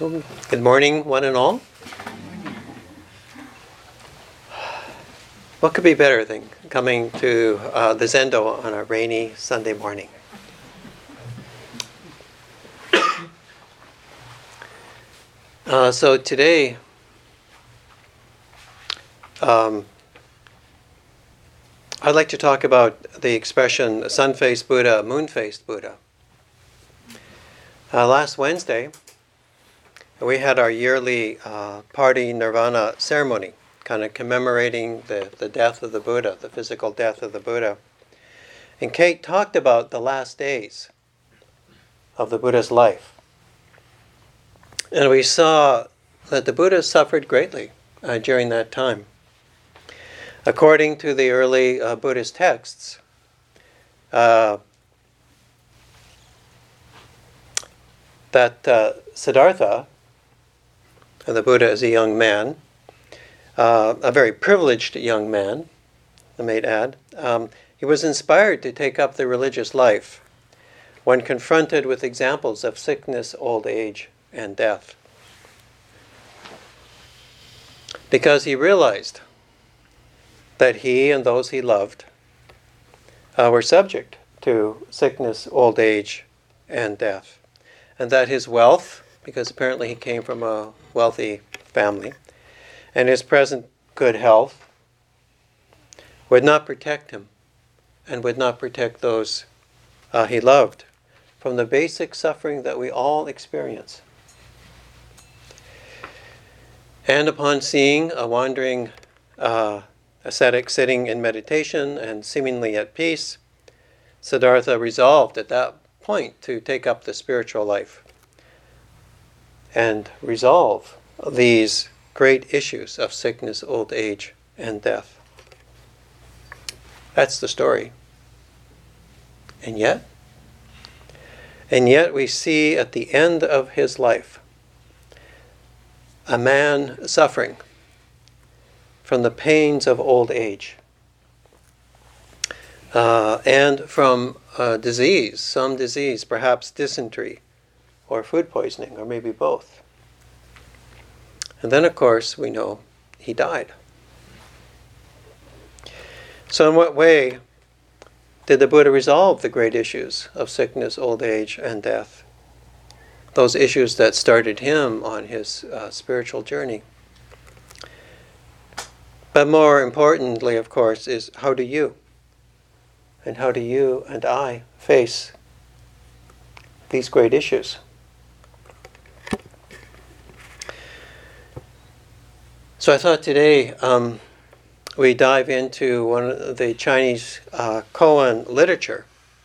Good morning, one and all. What could be better than coming to the Zendo on a rainy Sunday morning? So today, I'd like to talk about the expression sun-faced Buddha, moon-faced Buddha. Last Wednesday, we had our yearly party nirvana ceremony, kind of commemorating the death of the Buddha, the physical death of the Buddha. And Kate talked about the last days of the Buddha's life. And we saw that the Buddha suffered greatly during that time. According to the early Buddhist texts, Siddhartha, the Buddha is a young man, a very privileged young man, I might add. He was inspired to take up the religious life when confronted with examples of sickness, old age, and death. Because he realized that he and those he loved were subject to sickness, old age, and death. And that his wealth, because apparently he came from a wealthy family, and his present good health would not protect him and would not protect those he loved from the basic suffering that we all experience. And upon seeing a wandering ascetic sitting in meditation and seemingly at peace, Siddhartha resolved at that point to take up the spiritual life and resolve these great issues of sickness, old age, and death. That's the story. And yet we see at the end of his life a man suffering from the pains of old age and from disease, some disease, perhaps dysentery or food poisoning, or maybe both. And then, of course, we know he died. So in what way did the Buddha resolve the great issues of sickness, old age, and death? Those issues that started him on his spiritual journey. But more importantly, of course, is how do you and I face these great issues? So I thought today we dive into one of the Chinese koan literature.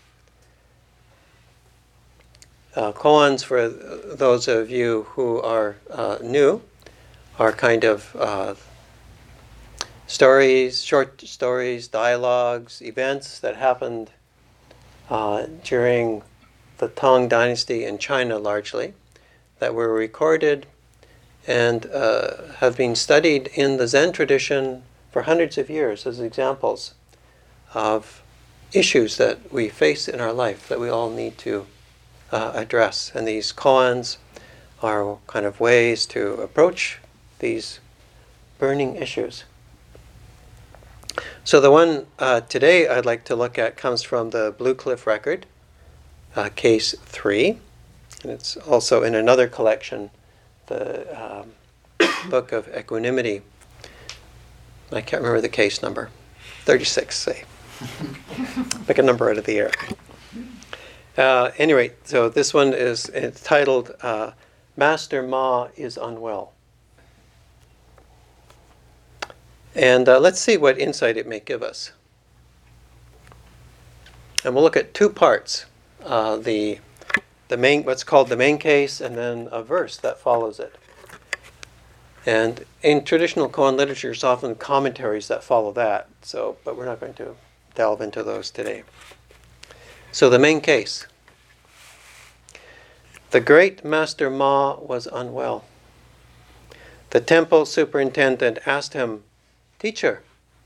Koans, for those of you who are new, are kind of stories, short stories, dialogues, events that happened during the Tang Dynasty in China largely, that were recorded and have been studied in the Zen tradition for hundreds of years as examples of issues that we face in our life that we all need to address. And these koans are kind of ways to approach these burning issues. So the one today I'd like to look at comes from the Blue Cliff Record, Case 3. And it's also in another collection, the Book of Equanimity. I can't remember the case number. 36, say. Pick a number out of the air. Anyway, so this one is titled Master Ma is Unwell. And let's see what insight it may give us. And we'll look at two parts. The main, what's called the main case, and then a verse that follows it. And in traditional koan literature, there's often commentaries that follow that. But we're not going to delve into those today. So the main case. The great Master Ma was unwell. The temple superintendent asked him, "Teacher,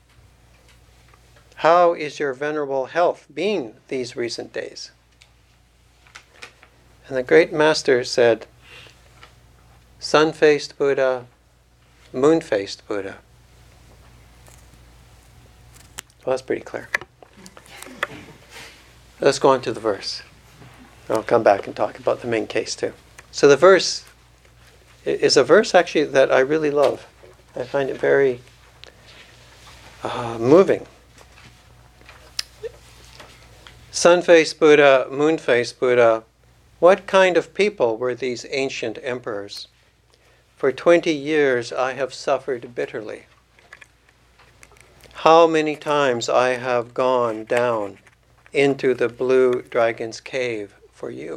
how is your venerable health been these recent days?" And the great master said, sun-faced Buddha, moon-faced Buddha. Well, that's pretty clear. Let's go on to the verse. I'll come back and talk about the main case too. So the verse is a verse actually that I really love. I find it very moving. Sun-faced Buddha, moon-faced Buddha, what kind of people were these ancient emperors? For 20 years I have suffered bitterly. How many times I have gone down into the blue dragon's cave for you.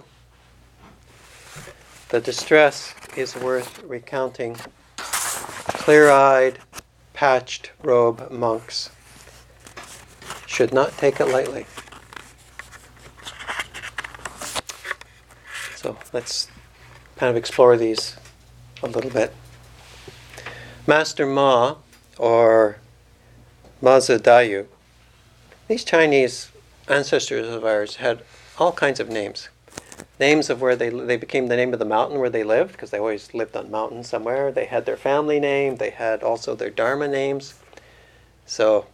The distress is worth recounting. Clear-eyed, patched robe monks should not take it lightly. So let's kind of explore these a little bit. Master Ma, or Mazi Dayu, these Chinese ancestors of ours had all kinds of names. Names of where they became the name of the mountain where they lived, because they always lived on mountains somewhere. They had their family name. They had also their dharma names. So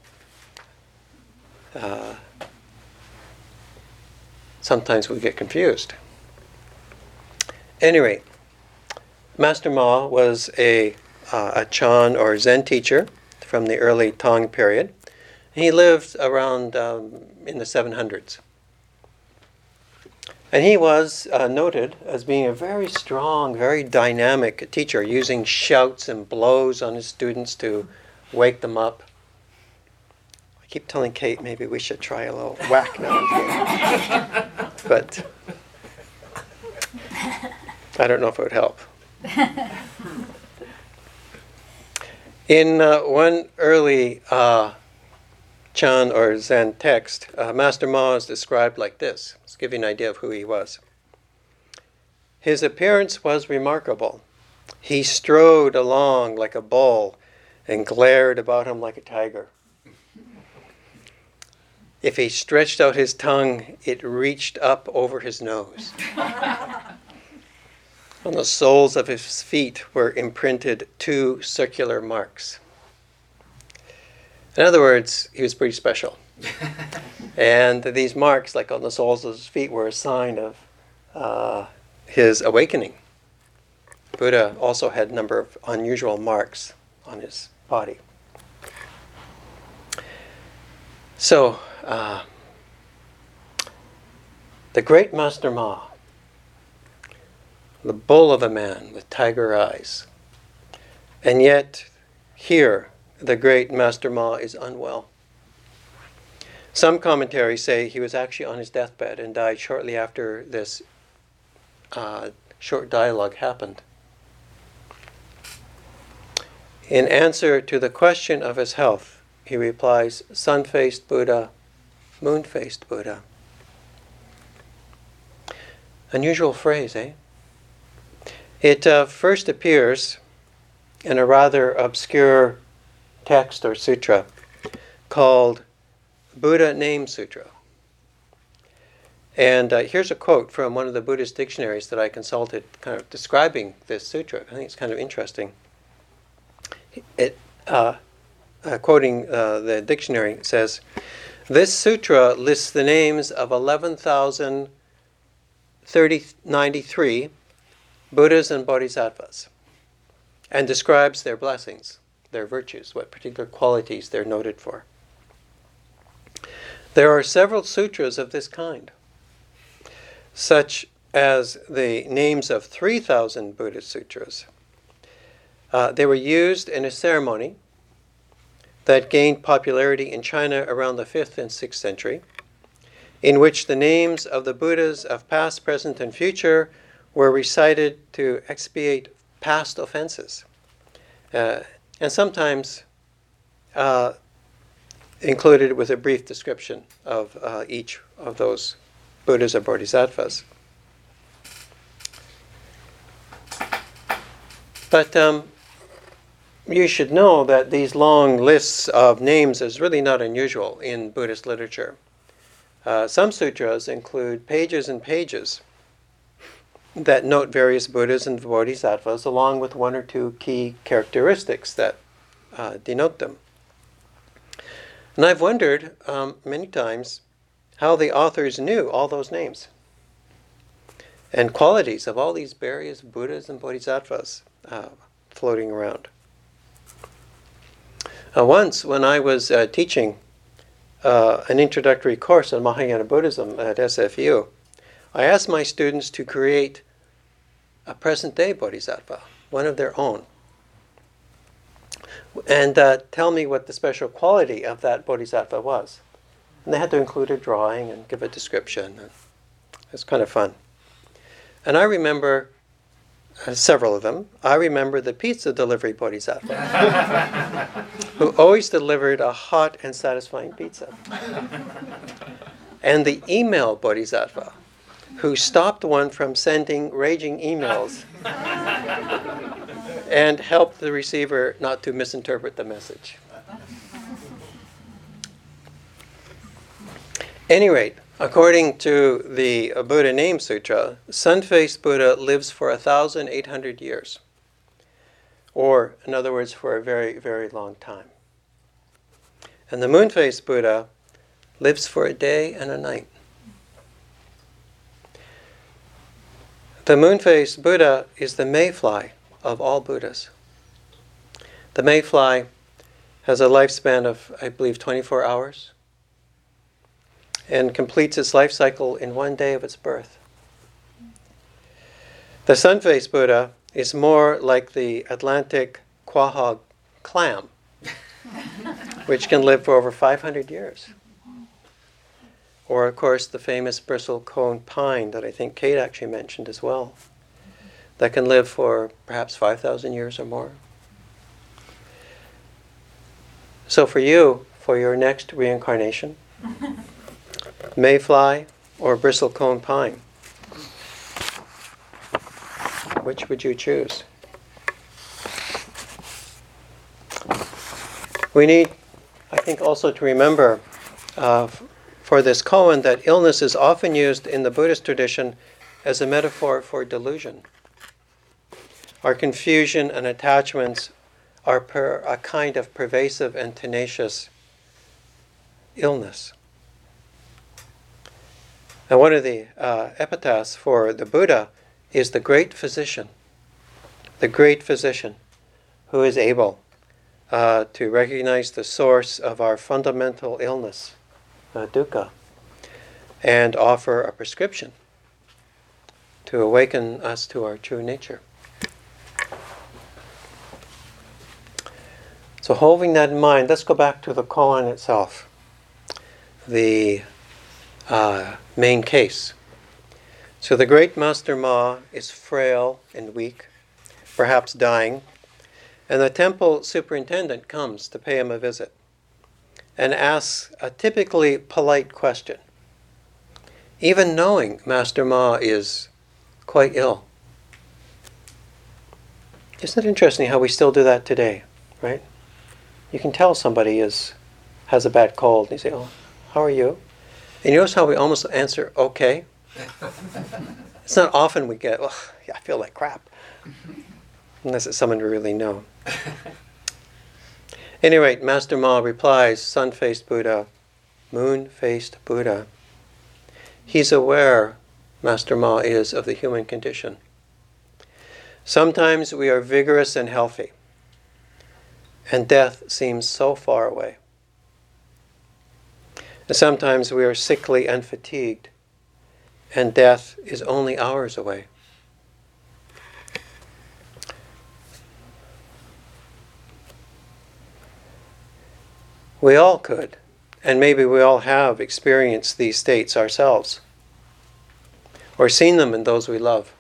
sometimes we get confused. Anyway, Master Ma was a Chan or Zen teacher from the early Tang period. He lived around in the 700s. And he was noted as being a very strong, very dynamic teacher, using shouts and blows on his students to wake them up. I keep telling Kate maybe we should try a little whack now. But I don't know if it would help. In one early Chan or Zen text, Master Ma is described like this. Let's give you an idea of who he was. His appearance was remarkable. He strode along like a bull and glared about him like a tiger. If he stretched out his tongue, it reached up over his nose. On the soles of his feet were imprinted 2 circular marks. In other words, he was pretty special. And these marks, like on the soles of his feet, were a sign of his awakening. Buddha also had a number of unusual marks on his body. So, the great Master Ma, the bull of a man with tiger eyes, and yet here the great Master Ma is unwell. Some commentaries say he was actually on his deathbed and died shortly after this short dialogue happened. In answer to the question of his health, he replies, sun-faced Buddha, moon-faced Buddha. Unusual phrase, eh? It first appears in a rather obscure text or sutra called Buddha Name Sutra. And here's a quote from one of the Buddhist dictionaries that I consulted, kind of describing this sutra. I think it's kind of interesting. Quoting the dictionary, it says, "This sutra lists the names of 11,093 Buddhas and Bodhisattvas and describes their blessings, their virtues, what particular qualities they're noted for. There are several sutras of this kind, such as the names of 3,000 Buddhist sutras. They were used in a ceremony that gained popularity in China around the 5th and 6th century, in which the names of the Buddhas of past, present, and future were recited to expiate past offenses, and sometimes included with a brief description of each of those Buddhas or Bodhisattvas. But you should know that these long lists of names is really not unusual in Buddhist literature. Some sutras include pages and pages that note various Buddhas and Bodhisattvas along with one or two key characteristics that denote them. And I've wondered many times how the authors knew all those names and qualities of all these various Buddhas and Bodhisattvas floating around. Once, when I was teaching an introductory course on Mahayana Buddhism at SFU, I asked my students to create a present-day Bodhisattva, one of their own, and tell me what the special quality of that Bodhisattva was. And they had to include a drawing and give a description. It was kind of fun. And I remember several of them. I remember the pizza delivery Bodhisattva, who always delivered a hot and satisfying pizza. And the email Bodhisattva, who stopped one from sending raging emails and helped the receiver not to misinterpret the message. Any rate, according to the Buddha Name Sutra, sun-faced Buddha lives for 1,800 years. Or, in other words, for a very, very long time. And the moon-faced Buddha lives for a day and a night. The moon-faced Buddha is the mayfly of all Buddhas. The mayfly has a lifespan of, I believe, 24 hours and completes its life cycle in one day of its birth. The sun-faced Buddha is more like the Atlantic quahog clam, which can live for over 500 years. Or, of course, the famous bristlecone pine that I think Kate actually mentioned as well, that can live for perhaps 5,000 years or more. So for you, for your next reincarnation, mayfly or bristlecone pine, which would you choose? We need, I think, also to remember for this koan that illness is often used in the Buddhist tradition as a metaphor for delusion. Our confusion and attachments are a kind of pervasive and tenacious illness. And one of the epitaphs for the Buddha is the great physician who is able to recognize the source of our fundamental illness, dukkha, and offer a prescription to awaken us to our true nature. So holding that in mind, let's go back to the koan itself, the main case. So the great Master Ma is frail and weak, perhaps dying, and the temple superintendent comes to pay him a visit and asks a typically polite question, even knowing Master Ma is quite ill. Isn't it interesting how we still do that today, right? You can tell somebody has a bad cold, and you say, "Oh, how are you?" And you notice how we almost answer, "Okay." It's not often we get, "Oh, yeah, I feel like crap," unless it's someone we really know. At any rate, Master Ma replies, sun-faced Buddha, moon-faced Buddha. He's aware, Master Ma is, of the human condition. Sometimes we are vigorous and healthy, and death seems so far away. And sometimes we are sickly and fatigued, and death is only hours away. We all could, and maybe we all have experienced these states ourselves, or seen them in those we love.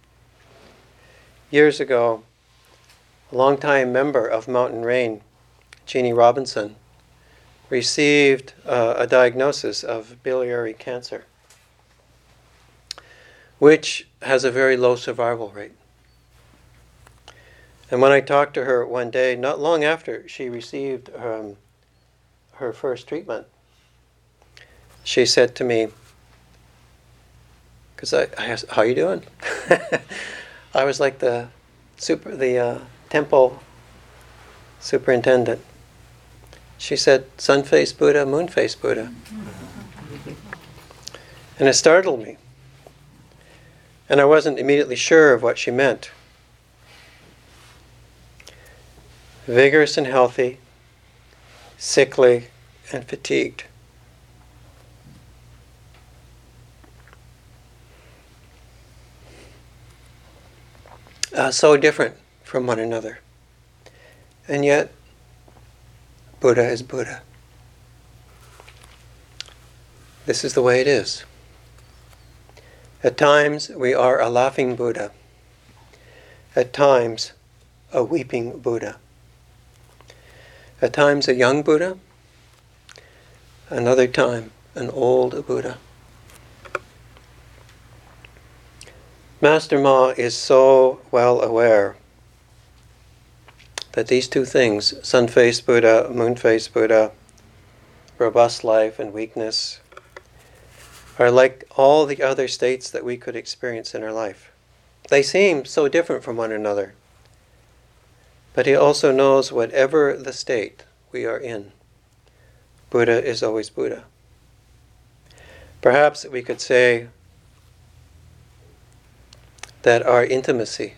Years ago, a longtime member of Mountain Rain, Jeannie Robinson, received a diagnosis of biliary cancer, which has a very low survival rate. And when I talked to her one day, not long after she received her first treatment, she said to me, Because I asked, how you doing? I was like the temple superintendent. She said, sun-faced Buddha, moon-faced Buddha. And it startled me. And I wasn't immediately sure of what she meant. Vigorous and healthy, sickly and fatigued. So different from one another. And yet, Buddha is Buddha. This is the way it is. At times, we are a laughing Buddha. At times, a weeping Buddha. At times, a young Buddha. Another time, an old Buddha. Master Ma is so well aware that these two things, sun-faced Buddha, moon-faced Buddha, robust life and weakness, are like all the other states that we could experience in our life. They seem so different from one another. But he also knows whatever the state we are in, Buddha is always Buddha. Perhaps we could say that our intimacy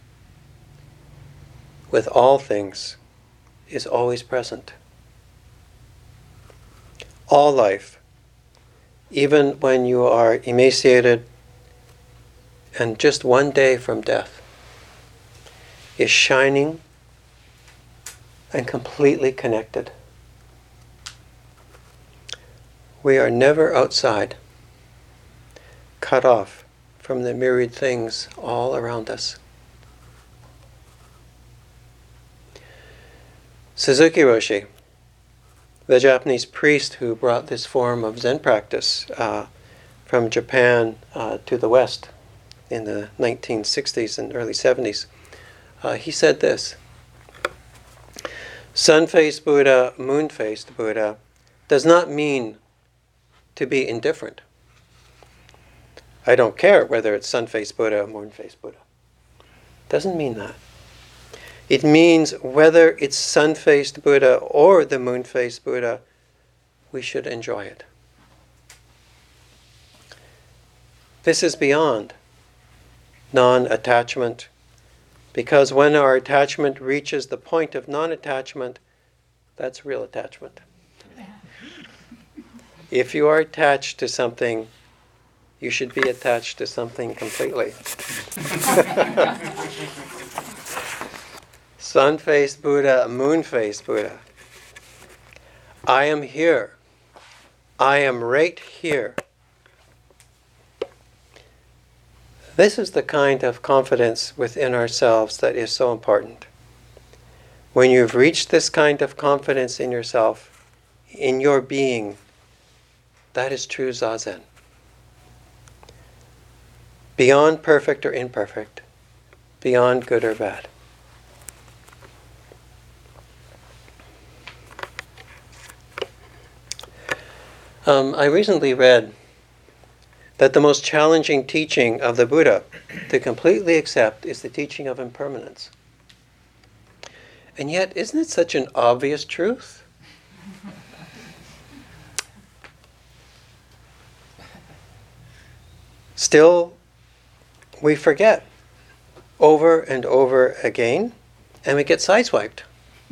with all things is always present. All life, even when you are emaciated and just one day from death, is shining and completely connected. We are never outside, cut off from the myriad things all around us. Suzuki Roshi, the Japanese priest who brought this form of Zen practice from Japan to the West in the 1960s and early 70s, he said this: sun-faced Buddha, moon-faced Buddha does not mean to be indifferent. I don't care whether it's sun-faced Buddha or moon-faced Buddha. Doesn't mean that. It means whether it's sun-faced Buddha or the moon-faced Buddha, we should enjoy it. This is beyond non-attachment, because when our attachment reaches the point of non-attachment, that's real attachment. If you are attached to something, you should be attached to something completely. Sun-faced Buddha, moon-faced Buddha. I am here. I am right here. This is the kind of confidence within ourselves that is so important. When you've reached this kind of confidence in yourself, in your being, that is true Zazen. Beyond perfect or imperfect, beyond good or bad. I recently read that the most challenging teaching of the Buddha to completely accept is the teaching of impermanence. And yet, isn't it such an obvious truth? Still, we forget over and over again, and we get sideswiped.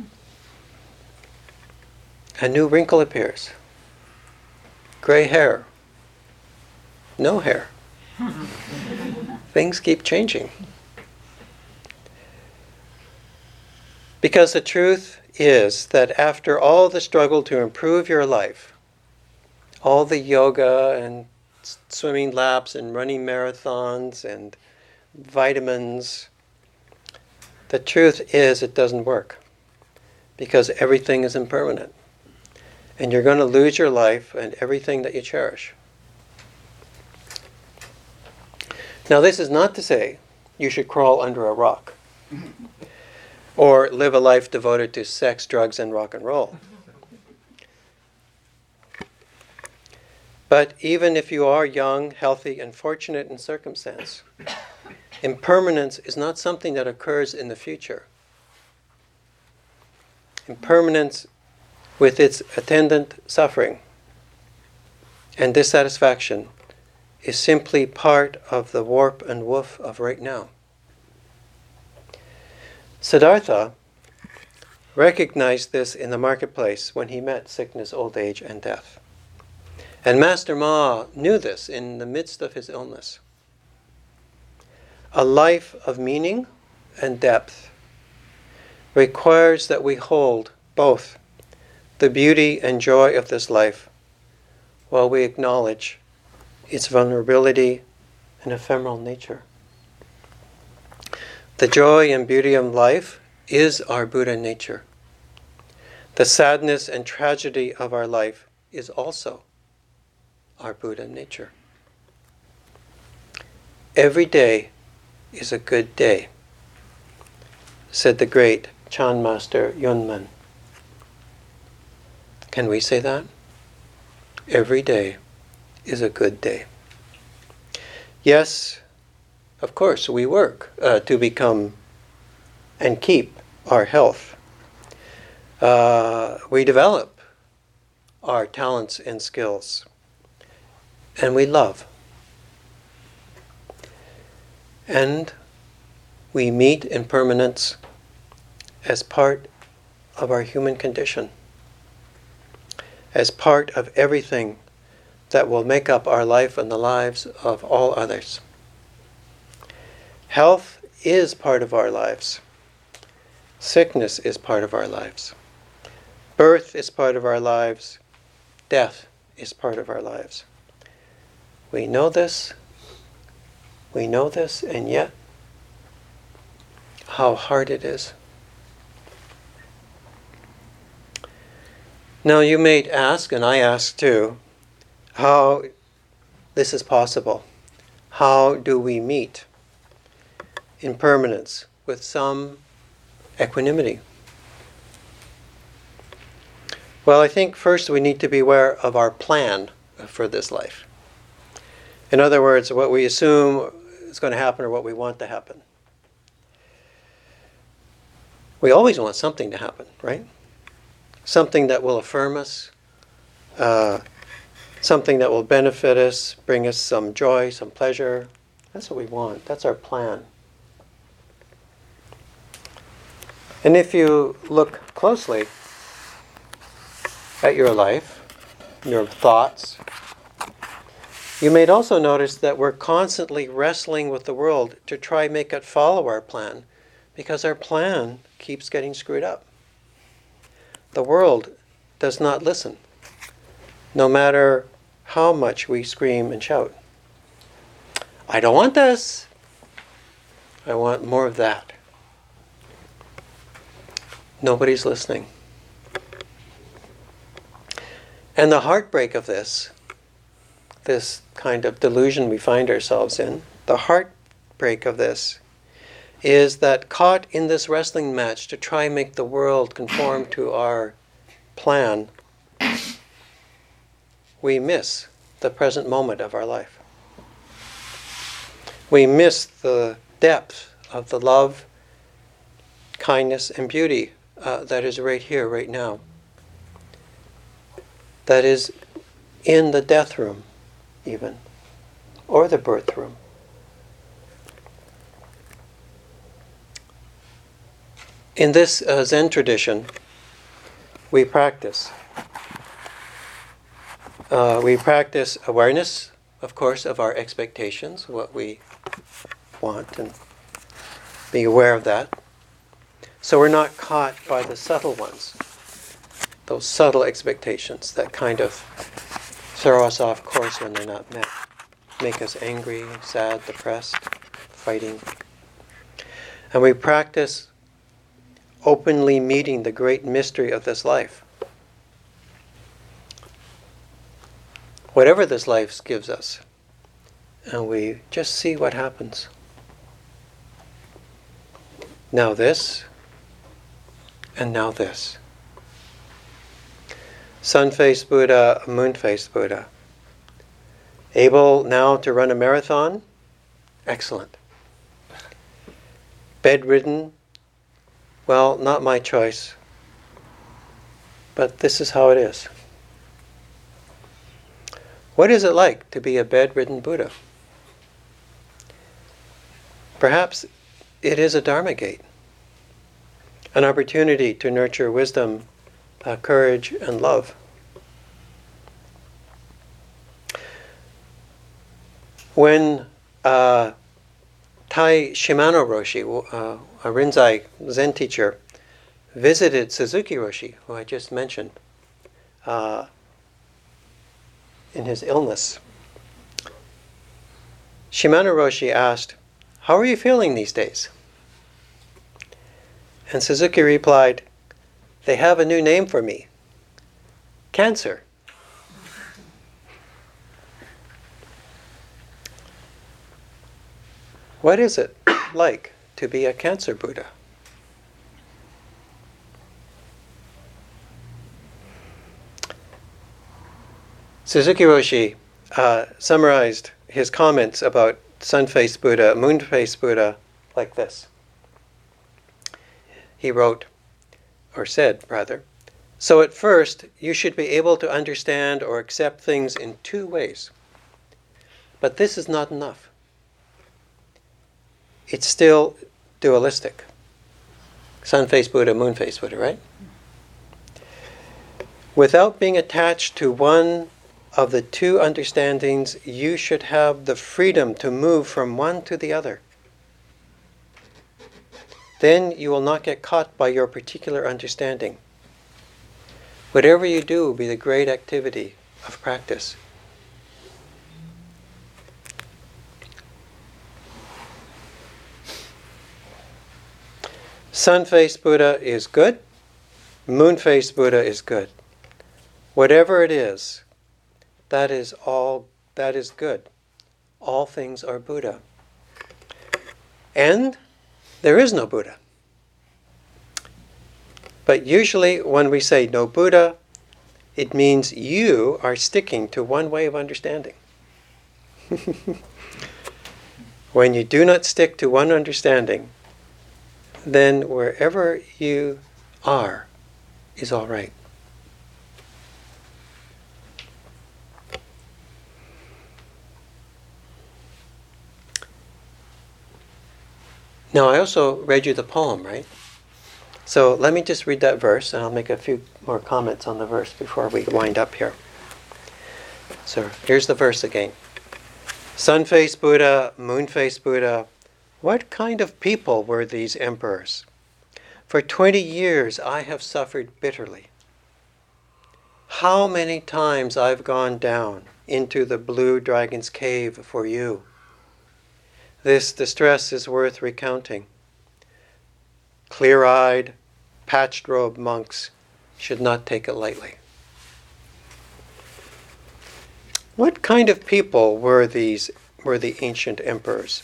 A new wrinkle appears. Gray hair. No hair. Things keep changing. Because the truth is that after all the struggle to improve your life, all the yoga and swimming laps and running marathons and vitamins, the truth is it doesn't work. Because everything is impermanent. And you're going to lose your life and everything that you cherish. Now, this is not to say you should crawl under a rock or live a life devoted to sex, drugs, and rock and roll. But even if you are young, healthy, and fortunate in circumstance, impermanence is not something that occurs in the future. Impermanence, with its attendant suffering and dissatisfaction, is simply part of the warp and woof of right now. Siddhartha recognized this in the marketplace when he met sickness, old age, and death. And Master Ma knew this in the midst of his illness. A life of meaning and depth requires that we hold both the beauty and joy of this life while we acknowledge its vulnerability and ephemeral nature. The joy and beauty of life is our Buddha nature. The sadness and tragedy of our life is also our Buddha nature. Every day is a good day, said the great Chan Master Yunmen. Can we say that? Every day is a good day. Yes, of course, we work to become and keep our health. We develop our talents and skills. And we love. And we meet impermanence as part of our human condition, as part of everything that will make up our life and the lives of all others. Health is part of our lives. Sickness is part of our lives. Birth is part of our lives. Death is part of our lives. We know this, and yet, how hard it is. Now you may ask, and I ask too, how this is possible. How do we meet impermanence with some equanimity? Well, I think first we need to be aware of our plan for this life. In other words, what we assume is going to happen or what we want to happen. We always want something to happen, right? Something that will affirm us, something that will benefit us, bring us some joy, some pleasure. That's what we want. That's our plan. And if you look closely at your life, your thoughts, you may also notice that we're constantly wrestling with the world to try and make it follow our plan, because our plan keeps getting screwed up. The world does not listen, no matter how much we scream and shout. I don't want this. I want more of that. Nobody's listening. And the heartbreak of this kind of delusion we find ourselves in, the heartbreak of this is that caught in this wrestling match to try and make the world conform to our plan, we miss the present moment of our life. We miss the depth of the love, kindness, and beauty that is right here, right now. That is in the death room, even, or the birth room. In this Zen tradition, we practice. We practice awareness, of course, of our expectations, what we want, and be aware of that. So we're not caught by the subtle ones, those subtle expectations that kind of throw us off course when they're not met, make us angry, sad, depressed, fighting. And we practice openly meeting the great mystery of this life. Whatever this life gives us, and we just see what happens. Now this, and now this. Sun-faced Buddha, moon-faced Buddha. Able now to run a marathon? Excellent. Bedridden? Well, not my choice. But this is how it is. What is it like to be a bedridden Buddha? Perhaps it is a Dharma gate, an opportunity to nurture wisdom, courage, and love. When Tai Shimano Roshi, a Rinzai Zen teacher, visited Suzuki Roshi, who I just mentioned, in his illness, Shimano Roshi asked, "How are you feeling these days?" And Suzuki replied, "They have a new name for me. Cancer." What is it like to be a Cancer Buddha? Suzuki Roshi summarized his comments about sun-faced Buddha, moon-faced Buddha, like this. He wrote, or said rather, "So at first you should be able to understand or accept things in two ways. But this is not enough. It's still dualistic. Sun-faced Buddha, moon-faced Buddha, right? Without being attached to one of the two understandings, you should have the freedom to move from one to the other. Then you will not get caught by your particular understanding. Whatever you do will be the great activity of practice." Sun-faced Buddha is good. Moon-faced Buddha is good. Whatever it is, that is good. All things are Buddha. And there is no Buddha. But usually when we say no Buddha, it means you are sticking to one way of understanding. When you do not stick to one understanding, then wherever you are is all right. Now, I also read you the poem, right? So let me just read that verse, and I'll make a few more comments on the verse before we wind up here. So here's the verse again. Sun-faced Buddha, moon-faced Buddha, what kind of people were these emperors? For 20 years I have suffered bitterly. How many times I've gone down into the blue dragon's cave for you. This distress is worth recounting. Clear-eyed, patched-robed monks should not take it lightly. What kind of people were the ancient emperors?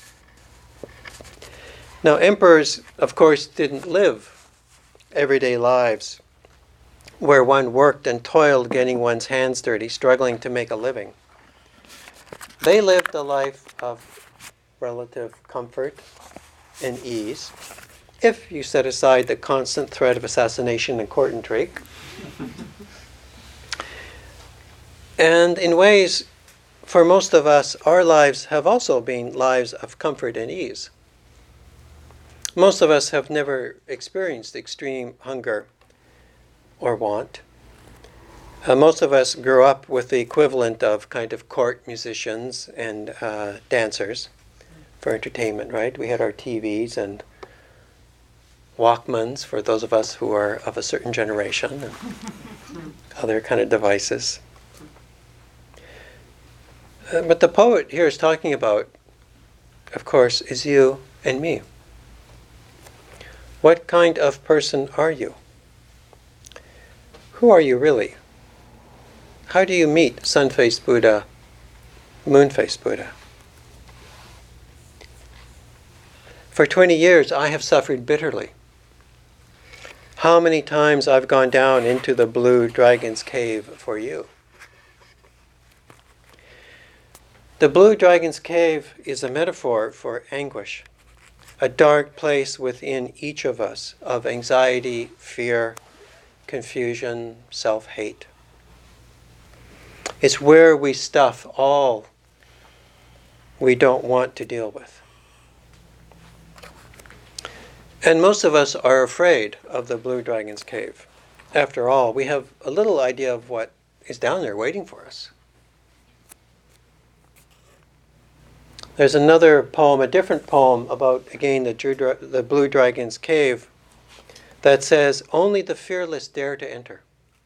Now, emperors, of course, didn't live everyday lives where one worked and toiled getting one's hands dirty, struggling to make a living. They lived a life of relative comfort and ease, if you set aside the constant threat of assassination and court intrigue. And in ways, for most of us, our lives have also been lives of comfort and ease. Most of us have never experienced extreme hunger or want. Most of us grew up with the equivalent of kind of court musicians and dancers for entertainment, right? We had our TVs and Walkmans for those of us who are of a certain generation and other kind of devices. But the poet here is talking about, of course, is you and me. What kind of person are you? Who are you really? How do you meet sun-faced Buddha, moon-faced Buddha? For 20 years, I have suffered bitterly. How many times I've gone down into the blue dragon's cave for you? The Blue Dragon's Cave is a metaphor for anguish, a dark place within each of us of anxiety, fear, confusion, self-hate. It's where we stuff all we don't want to deal with. And most of us are afraid of the Blue Dragon's Cave. After all, we have a little idea of what is down there waiting for us. There's another poem, a different poem about, again, the Blue Dragon's Cave that says, "Only the fearless dare to enter."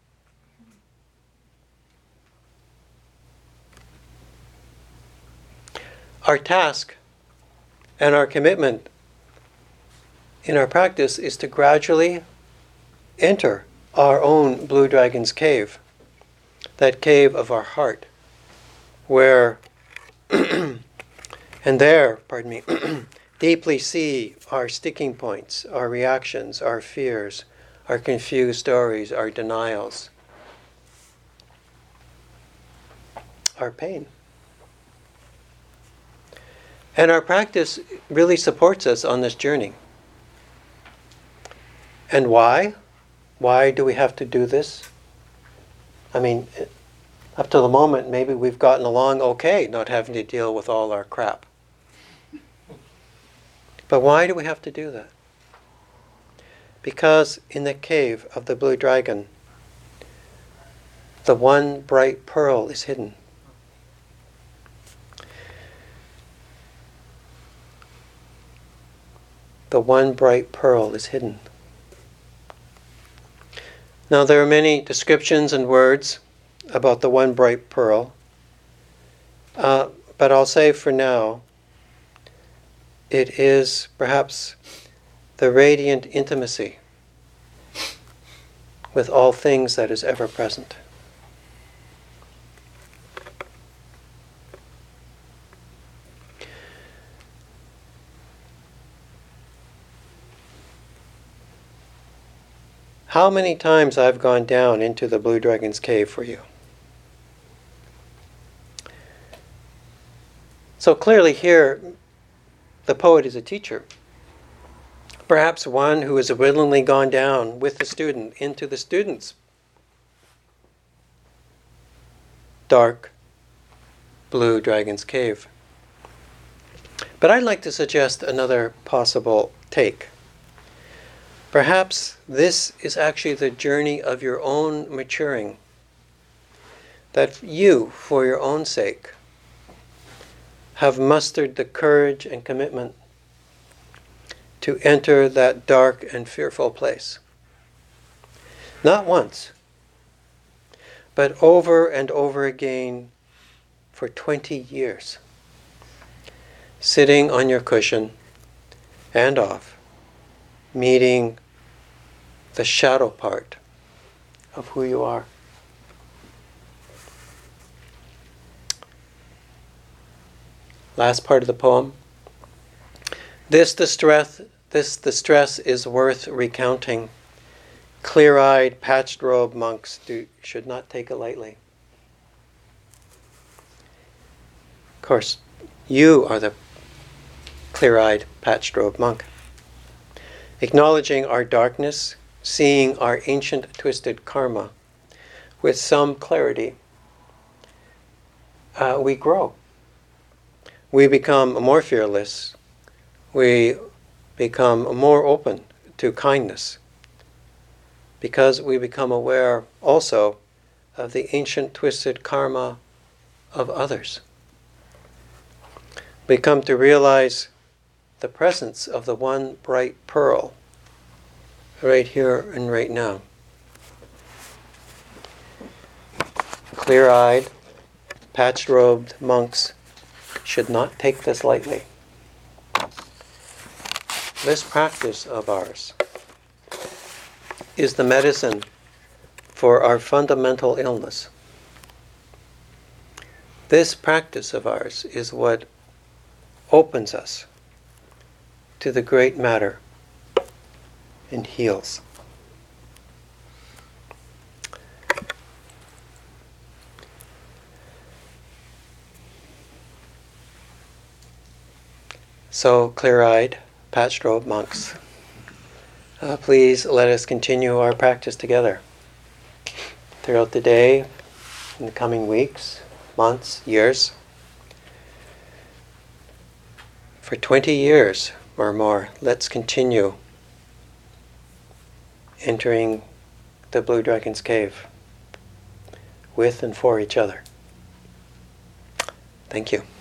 Our task and our commitment in our practice is to gradually enter our own Blue Dragon's Cave, that cave of our heart, where and there, deeply see our sticking points, our reactions, our fears, our confused stories, our denials, our pain. And our practice really supports us on this journey. And why? Why do we have to do this? I mean, up to the moment, maybe we've gotten along okay, not having to deal with all our crap. But why do we have to do that? Because in the cave of the Blue Dragon, the one bright pearl is hidden. The one bright pearl is hidden. Now there are many descriptions and words about the one bright pearl, but I'll say for now, it is perhaps the radiant intimacy with all things that is ever present. How many times I've gone down into the Blue Dragon's Cave for you. So clearly here, the poet is a teacher. Perhaps one who has willingly gone down with the student into the student's dark Blue Dragon's Cave. But I'd like to suggest another possible take. Perhaps this is actually the journey of your own maturing, that you, for your own sake, have mustered the courage and commitment to enter that dark and fearful place. Not once, but over and over again for 20 years, sitting on your cushion and off, meeting the shadow part of who you are. Last part of the poem. This distress is worth recounting. Clear-eyed, patched-robed monks should not take it lightly. Of course, you are the clear-eyed, patched-robed monk. Acknowledging our darkness, seeing our ancient twisted karma with some clarity, we grow. We become more fearless. We become more open to kindness because we become aware also of the ancient twisted karma of others. We come to realize the presence of the one bright pearl right here and right now. Clear-eyed, patched-robed monks should not take this lightly. This practice of ours is the medicine for our fundamental illness. This practice of ours is what opens us to the great matter and heals. So clear-eyed, patched-robed monks, please let us continue our practice together throughout the day, in the coming weeks, months, years. For 20 years or more, let's continue entering the Blue Dragon's Cave with and for each other. Thank you.